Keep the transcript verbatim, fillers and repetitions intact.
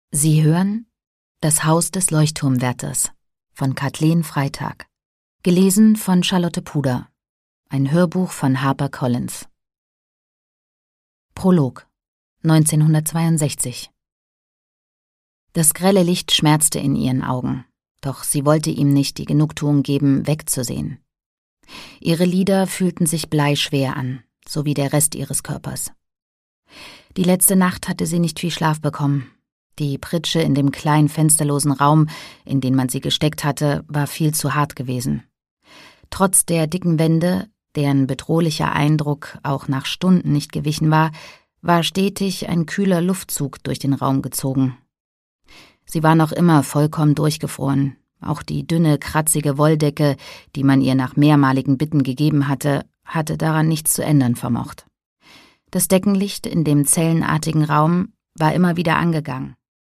Sie hören Das Haus des Leuchtturmwärters von Kathleen Freitag. Gelesen von Charlotte Puder. Ein Hörbuch von Harper Collins. Prolog neunzehnhundertzweiundsechzig. Das grelle Licht schmerzte in ihren Augen, doch sie wollte ihm nicht die Genugtuung geben, wegzusehen. Ihre Lider fühlten sich bleischwer an, so wie der Rest ihres Körpers. Die letzte Nacht hatte sie nicht viel Schlaf bekommen. Die Pritsche in dem kleinen fensterlosen Raum, in den man sie gesteckt hatte, war viel zu hart gewesen. Trotz der dicken Wände, deren bedrohlicher Eindruck auch nach Stunden nicht gewichen war, war stetig ein kühler Luftzug durch den Raum gezogen. Sie war noch immer vollkommen durchgefroren. Auch die dünne, kratzige Wolldecke, die man ihr nach mehrmaligen Bitten gegeben hatte, hatte daran nichts zu ändern vermocht. Das Deckenlicht in dem zellenartigen Raum war immer wieder angegangen.